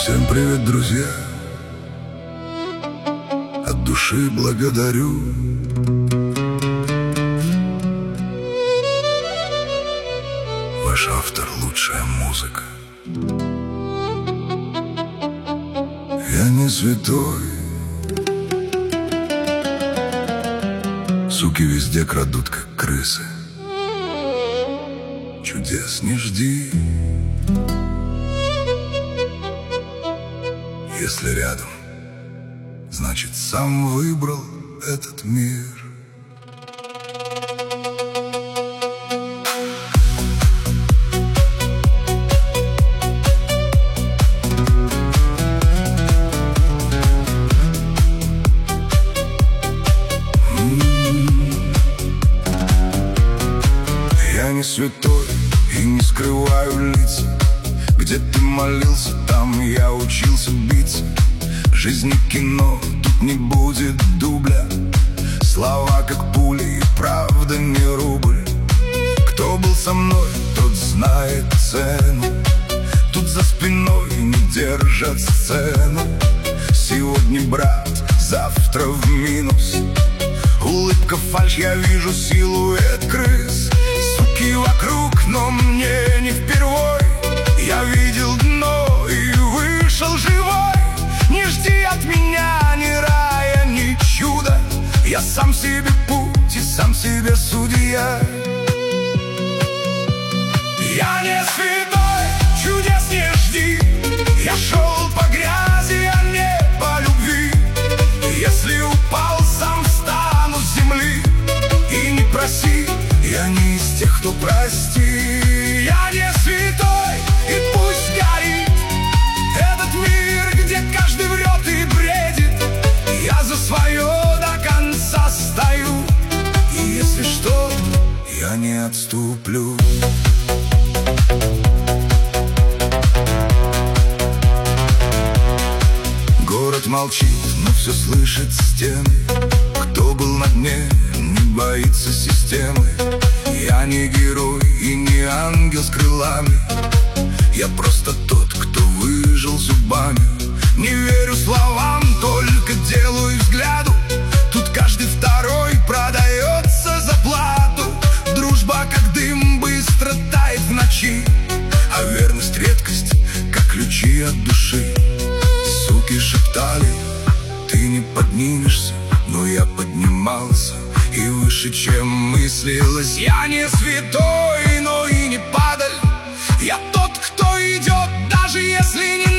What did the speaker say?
Всем привет, друзья! От души благодарю. Ваш автор — лучшая музыка. Я не святой. Суки везде крадут, как крысы. Чудес не жди. Если рядом, значит, сам выбрал этот мир. Я не святой и не скрываю лица. Где ты молился, там я учился биться. Жизнь не кино, тут не будет дубля. Слова как пули и правда не рубль. Кто был со мной, тот знает цену. Тут за спиной не держат сцену. Сегодня брат, завтра в минус. Улыбка фальшь, я вижу силуэт крыс. Суки вокруг, но мне не впервой. Я видел дно и вышел живой. Не жди от меня ни рая, ни чуда. Я сам себе путь и сам себе судья. Я не святой, чудес не жди. Я шел по грязи, а не по любви. Если упал, сам встану с земли. И не проси, я не из тех, кто прости. Я не святой, и пусть горит этот мир, где каждый врет и бредит. Я за свое до конца стою. И если что, я не отступлю. Город молчит, но все слышит стены. Кто был на дне, не боится системы. Я не герой и не ангел с крылами. Я просто тот, кто выжил зубами. Не верю словам, только делаю взгляду. Тут каждый второй продается за плату. Дружба, как дым, быстро тает в ночи. А верность — редкость, как ключи от души. Суки шептали, ты не поднимешься, но я поднимался. И выше, чем мыслилось. Я не святой, но и не падаль. Я тот, кто идет, даже если не